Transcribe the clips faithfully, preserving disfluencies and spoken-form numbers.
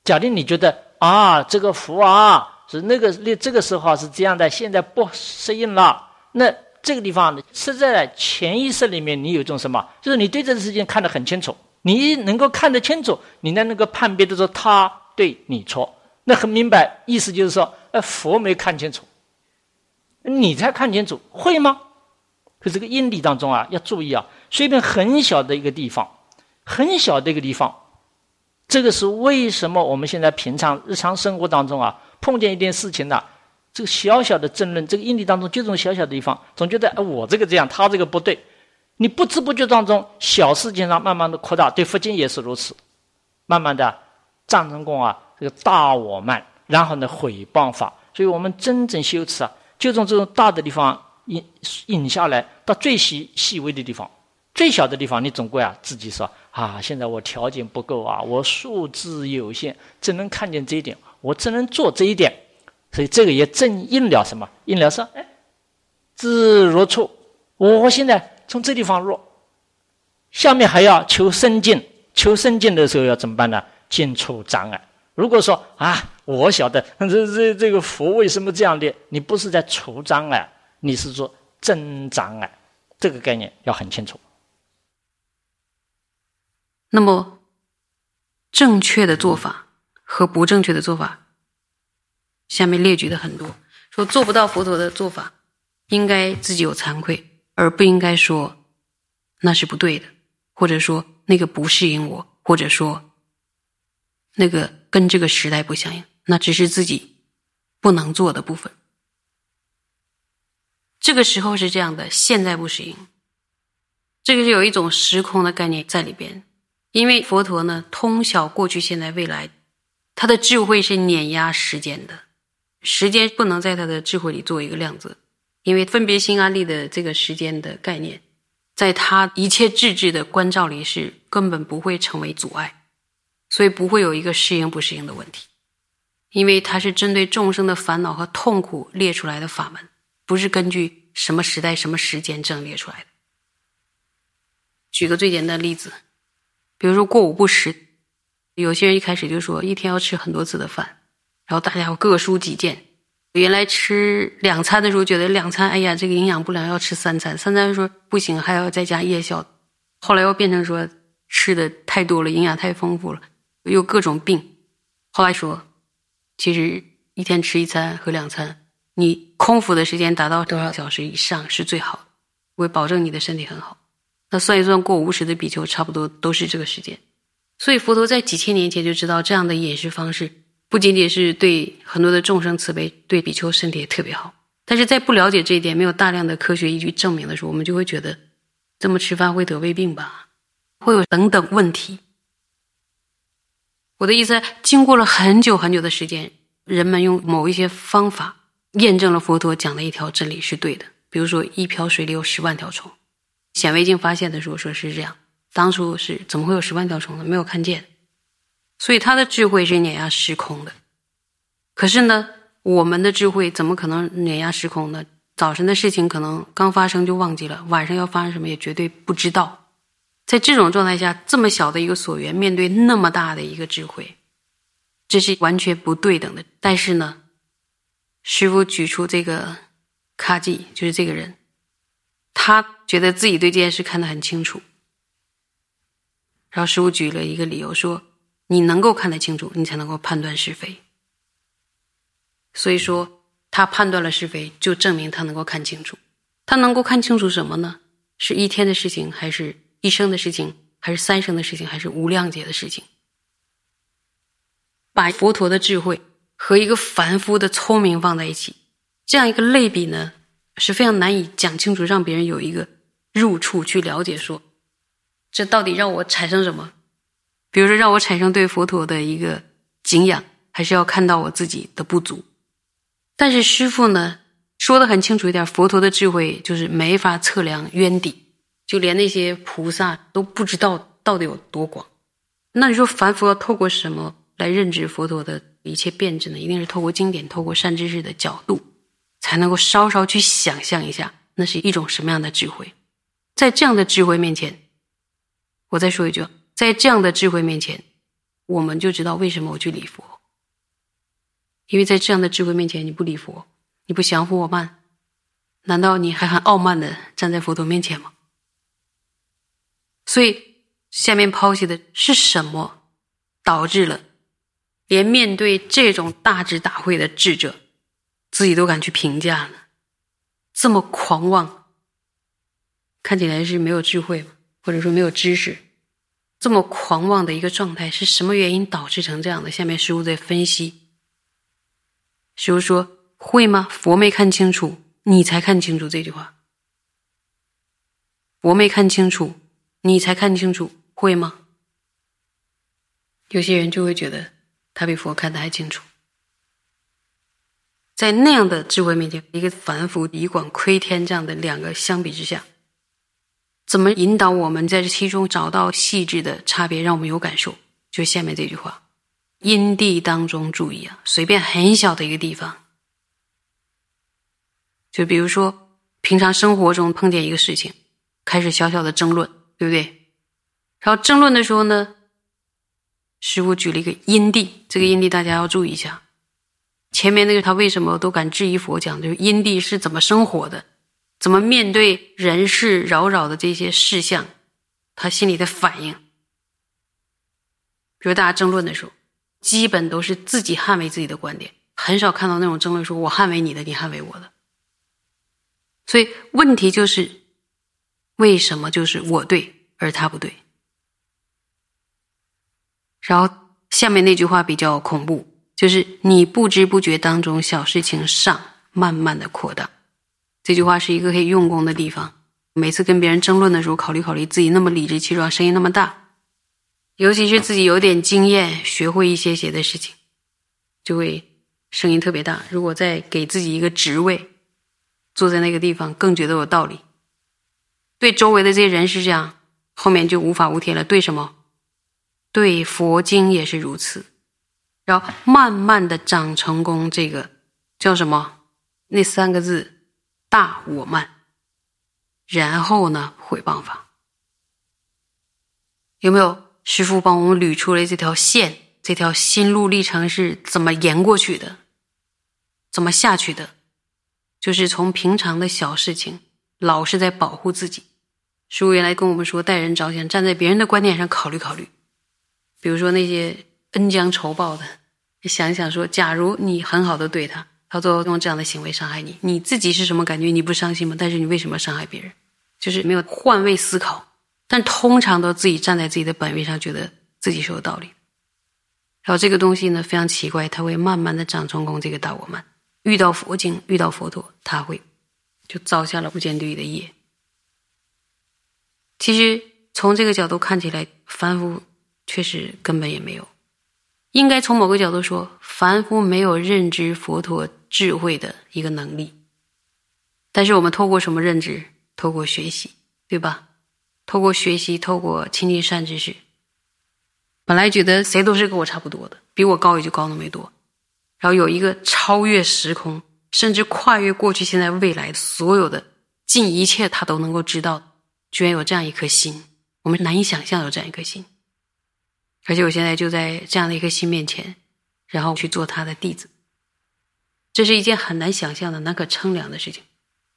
假定你觉得啊，这个佛啊是那个这个时候是这样的，现在不适应了，那这个地方是在潜意识里面你有一种什么，就是你对这个事情看得很清楚，你能够看得清楚，你的那个判别的时候他对你错，那很明白，意思就是说呃，佛没看清楚，你才看清楚，会吗？可这个因理当中啊要注意啊，随便很小的一个地方，很小的一个地方，这个是为什么我们现在平常日常生活当中啊碰见一件事情呢、啊，这个小小的争论，这个因理当中就这种小小的地方，总觉得、哎、我这个这样，他这个不对，你不知不觉当中小事情上慢慢的扩大，对佛经也是如此，慢慢的藏成功啊这个大我慢，然后呢毁谤法，所以我们真正修持啊，就从这种大的地方引引下来到最细细微的地方，最小的地方你总归啊自己说啊，现在我条件不够啊，我素质有限，只能看见这一点，我只能做这一点，所以这个也正应了什么？应了说，哎，自如处，我现在从这地方入，下面还要求深进，求深进的时候要怎么办呢？尽除障碍。如果说啊，我晓得这这这个佛为什么这样的，你不是在除障碍，你是说增障碍，这个概念要很清楚。 那么正确的做法和不正确的做法下面列举的很多，说做不到佛陀的做法应该自己有惭愧，而不应该说那是不对的，或者说那个不适应我，或者说那个跟这个时代不相应，那只是自己不能做的部分。这个时候是这样的，现在不适应，这个是有一种时空的概念在里边。因为佛陀呢通晓过去现在未来，他的智慧是碾压时间的，时间不能在他的智慧里做一个量子，因为分别心安立的这个时间的概念在他一切智智的关照里是根本不会成为阻碍，所以不会有一个适应不适应的问题，因为它是针对众生的烦恼和痛苦列出来的法门，不是根据什么时代什么时间正列出来的。举个最简单的例子，比如说过午不食，有些人一开始就说一天要吃很多次的饭，然后大家各抒己见，原来吃两餐的时候觉得两餐哎呀这个营养不良要吃三餐，三餐说不行还要再加夜宵，后来又变成说吃的太多了，营养太丰富了，又各种病，后来说其实一天吃一餐和两餐，你空腹的时间达到多少小时以上是最好的，会保证你的身体很好。那算一算过午不食的比丘差不多都是这个时间，所以佛陀在几千年前就知道这样的饮食方式不仅仅是对很多的众生慈悲，对比丘身体也特别好。但是在不了解这一点，没有大量的科学依据证明的时候，我们就会觉得这么吃饭会得胃病吧，会有等等问题。我的意思，经过了很久很久的时间，人们用某一些方法验证了佛陀讲的一条真理是对的。比如说一瓢水里有十万条虫，显微镜发现的时候说是这样，当初是怎么会有十万条虫呢？没有看见，所以他的智慧是碾压时空的。可是呢，我们的智慧怎么可能碾压时空呢？早晨的事情可能刚发生就忘记了，晚上要发生什么也绝对不知道。在这种状态下，这么小的一个所缘面对那么大的一个智慧，这是完全不对等的。但是呢，师父举出这个卡基，就是这个人，他觉得自己对这件事看得很清楚，然后师父举了一个理由说，你能够看得清楚，你才能够判断是非。所以说他判断了是非，就证明他能够看清楚。他能够看清楚什么呢？是一天的事情，还是一生的事情，还是三生的事情，还是无量劫的事情？把佛陀的智慧和一个凡夫的聪明放在一起，这样一个类比呢，是非常难以讲清楚，让别人有一个入处去了解说这到底让我产生什么。比如说让我产生对佛陀的一个敬仰，还是要看到我自己的不足。但是师父呢说得很清楚一点，佛陀的智慧就是没法测量渊底，就连那些菩萨都不知道到底有多广。那你说凡夫要透过什么来认知佛陀的一切变质呢？一定是透过经典，透过善知识的角度，才能够稍稍去想象一下那是一种什么样的智慧。在这样的智慧面前，我再说一句，在这样的智慧面前， 我们就知道为什么我去礼佛。因为在这样的智慧面前，你不礼佛，你不降伏我慢，难道你还很傲慢的站在佛陀面前吗？所以下面剖析的是什么导致了连面对这种大智大慧的智者自己都敢去评价呢？这么狂妄，看起来是没有智慧吗？或者说没有知识，这么狂妄的一个状态是什么原因导致成这样的？下面师父在分析。师父说，会吗？佛没看清楚，你才看清楚。这句话，佛没看清楚，你才看清楚，会吗？有些人就会觉得他比佛看得还清楚。在那样的智慧面前，一个凡夫以广窥天这样的两个相比之下，怎么引导我们在这其中找到细致的差别，让我们有感受？就下面这句话，因地当中注意啊，随便很小的一个地方，就比如说平常生活中碰见一个事情，开始小小的争论，对不对？然后争论的时候呢，师父举了一个因地，这个因地大家要注意一下。前面那个他为什么都敢质疑佛讲，就是因地是怎么生活的，怎么面对人事扰扰的这些事项，他心里的反应。比如大家争论的时候，基本都是自己捍卫自己的观点，很少看到那种争论说我捍卫你的，你捍卫我的。所以问题就是为什么就是我对而他不对？然后下面那句话比较恐怖，就是你不知不觉当中小事情上慢慢的扩大。这句话是一个可以用功的地方，每次跟别人争论的时候，考虑考虑自己那么理直气壮，声音那么大，尤其是自己有点经验，学会一些些的事情，就会声音特别大。如果再给自己一个职位，坐在那个地方更觉得有道理。对周围的这些人是这样，后面就无法无天了。对什么？对佛经也是如此。然后慢慢的长成功，这个叫什么？那三个字，大我慢。然后呢，毁谤法。有没有？师父帮我们捋出了这条线，这条心路历程是怎么沿过去的，怎么下去的？就是从平常的小事情，老是在保护自己。师父原来跟我们说，待人着想，站在别人的观点上考虑考虑。比如说那些恩将仇报的，你想一想说，假如你很好的对他，他最后用这样的行为伤害你，你自己是什么感觉？你不伤心吗？但是你为什么伤害别人？就是没有换位思考。但通常都自己站在自己的本位上，觉得自己是有道理。然后这个东西呢，非常奇怪，它会慢慢的长成功这个大我慢。遇到佛经，遇到佛陀，他会就造下了无间地狱的业。其实从这个角度看起来，凡夫确实根本也没有。应该从某个角度说，凡夫没有认知佛陀智慧的一个能力。但是我们透过什么认知？透过学习，对吧？透过学习，透过亲近善知识。本来觉得谁都是跟我差不多的，比我高也就高那么多。然后有一个超越时空，甚至跨越过去、现在、未来所有的尽一切他都能够知道，居然有这样一颗心，我们难以想象有这样一颗心。而且我现在就在这样的一颗心面前，然后去做他的弟子，这是一件很难想象的、难可称量的事情。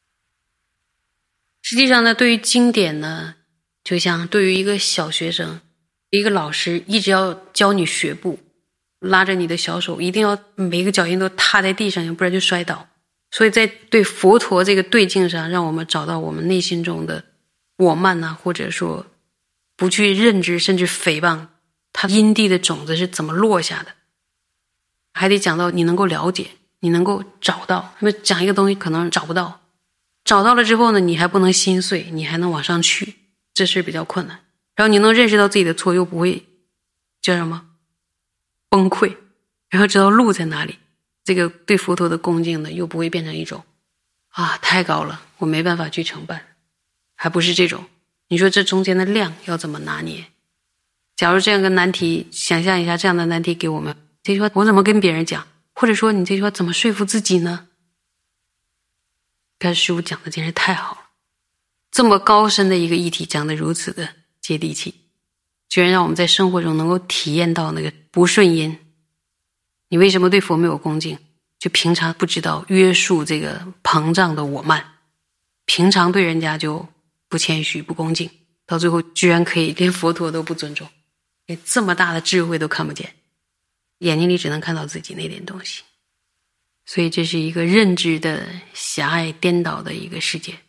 实际上呢，对于经典呢，就像对于一个小学生，一个老师一直要教你学步，拉着你的小手，一定要每个脚印都踏在地上，不然就摔倒。所以在对佛陀这个对境上，让我们找到我们内心中的我慢啊，或者说不去认知甚至诽谤它因地的种子是怎么落下的。还得讲到你能够了解，你能够找到。因为讲一个东西可能找不到，找到了之后呢，你还不能心碎，你还能往上去，这事比较困难。然后你能认识到自己的错，又不会叫什么崩溃，然后知道路在哪里，这个对佛陀的恭敬呢，又不会变成一种啊太高了，我没办法去承办，还不是这种。你说这中间的量要怎么拿捏？假如这样个难题，想象一下这样的难题给我们，这句话我怎么跟别人讲？或者说你这句话怎么说服自己呢？但是师父讲的真是太好了，这么高深的一个议题讲得如此的接地气。 居然让我们在生活中能够体验到那个不顺因。你为什么对佛没有恭敬？就平常不知道约束这个膨胀的我慢，平常对人家就不谦虚不恭敬，到最后居然可以连佛陀都不尊重，连这么大的智慧都看不见，眼睛里只能看到自己那点东西。所以这是一个认知的狭隘颠倒的一个世界。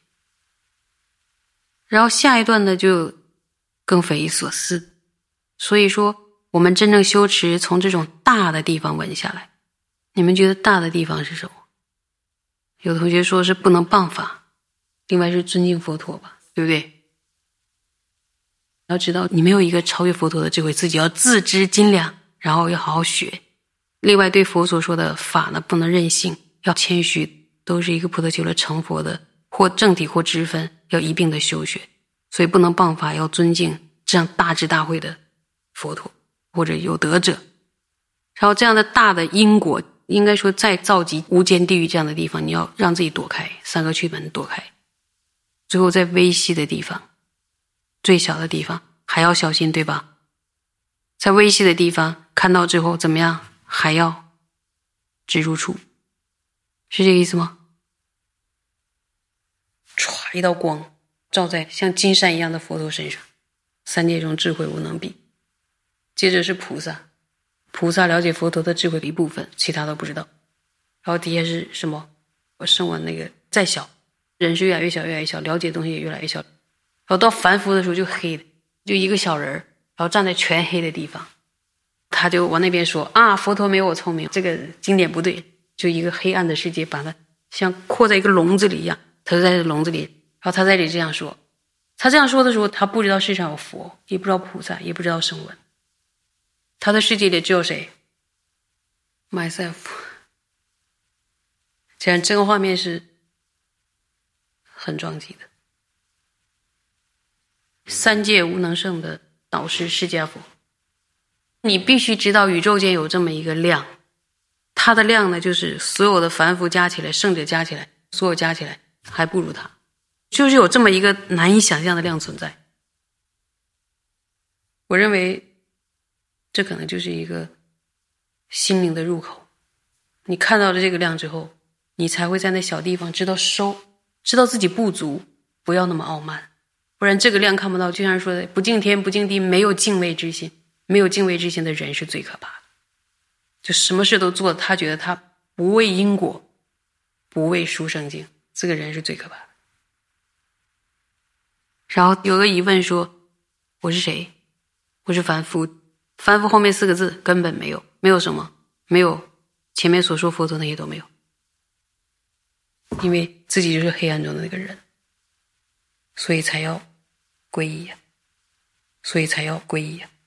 然后下一段呢就更匪夷所思。所以说我们真正修持从这种大的地方稳下来，你们觉得大的地方是什么？有同学说是不能谤法，另外是尊敬佛陀吧，对不对？要知道你没有一个超越佛陀的智慧，自己要自知斤两，然后要好好学。另外对佛所说的法呢，不能任性，要谦虚，都是一个菩提修了成佛的或正体或支分，要一并的修学。所以不能谤法，要尊敬这样大智大慧的佛陀或者有德者。然后这样的大的因果，应该说在造极无间地狱这样的地方，你要让自己躲开，三个驱门躲开。最后在微细的地方，最小的地方还要小心，对吧？在微细的地方看到之后怎么样？还要直入处，是这个意思吗？唰，一道光照在像金山一样的佛陀身上，三界中智慧无能比。接着是菩萨，菩萨了解佛陀的智慧的一部分，其他都不知道。然后底下是什么？我声闻那个再小，人是越来越小越来越小，了解的东西也越来越小。然后到凡夫的时候就黑的，就一个小人，然后站在全黑的地方，他就往那边说啊，佛陀没有我聪明，这个经典不对，就一个黑暗的世界，把它像扩在一个笼子里一样，他就在这笼子里。然后他在这里这样说，他这样说的时候，他不知道世上有佛，也不知道菩萨，也不知道声闻，他的世界里只有谁？ myself。 这样这个画面是很撞击的。三界无能胜的导师释迦佛，你必须知道宇宙间有这么一个量，它的量呢，就是所有的凡夫加起来，圣者加起来，所有加起来还不如它，就是有这么一个难以想象的量存在。我认为这可能就是一个心灵的入口，你看到了这个量之后，你才会在那小地方知道收，知道自己不足，不要那么傲慢，不然这个量看不到，就像说的不敬天不敬地，没有敬畏之心，没有敬畏之心的人是最可怕的。就什么事都做，他觉得他不为因果，不为书生经，这个人是最可怕的。然后有个疑问说，我是谁？我是凡夫。凡夫后面四个字根本没有，没有什么，没有前面所说佛陀那些都没有，因为自己就是黑暗中的那个人，所以才要皈依呀，所以才要皈依呀。